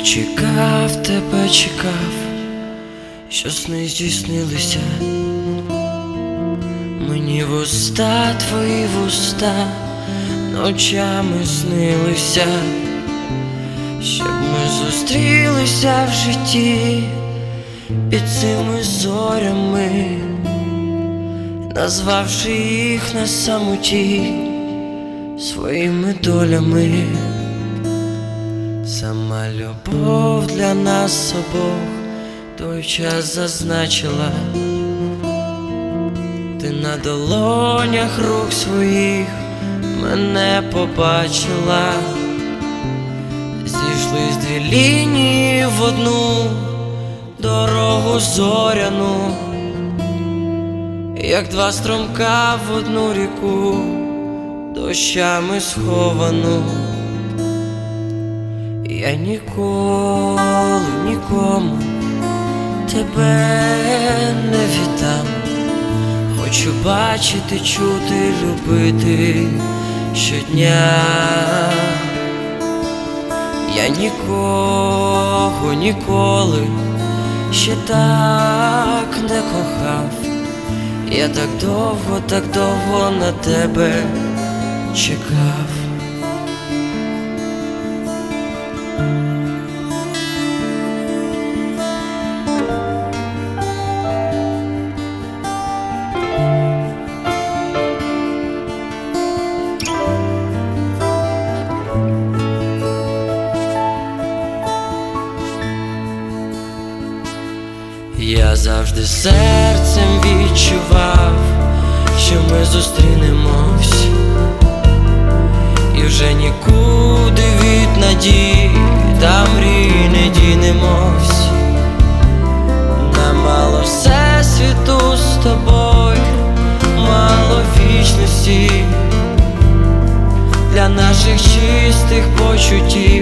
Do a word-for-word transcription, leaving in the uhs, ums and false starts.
Чекав тебе, чекав, що сни здійснилися. Мені вуста, твої вуста ночами снилися, щоб ми зустрілися в житті під цими зорями, назвавши їх на самоті своїми долями. Сама любов для нас обох той час зазначила. Ти на долонях рук своїх мене побачила. Зійшлись дві лінії в одну дорогу зоряну, як два струмка в одну ріку, дощами сховану. Я ніколи нікому тебе не віддам. Хочу бачити, чути, любити щодня. Я нікого ніколи ще так не кохав. Я так довго, так довго на тебе чекав. Я завжди серцем відчував, що ми зустрінемось, і вже нікуди від надій та мрій не дінемось. Нам мало всесвіту з тобою, мало вічності для наших чистих почуттів.